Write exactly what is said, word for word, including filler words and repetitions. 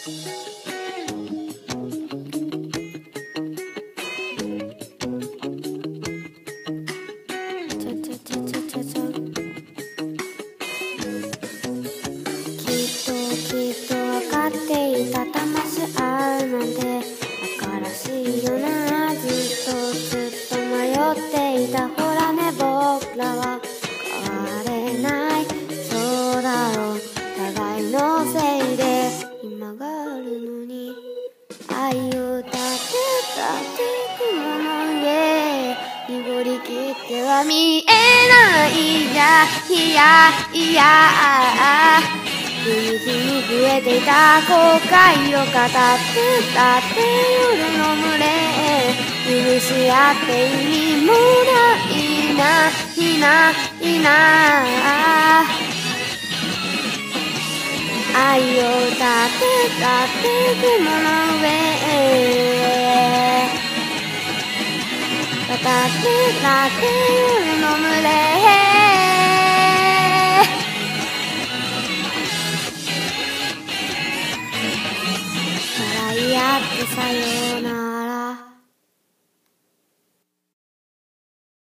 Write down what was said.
見えないやいやいや日に日に増えていた後悔を語ってたって夜の群れ許し合って意味もないないないな愛を歌ってたって雲の上渡ってたって夜の群れ笑い合ってさようなら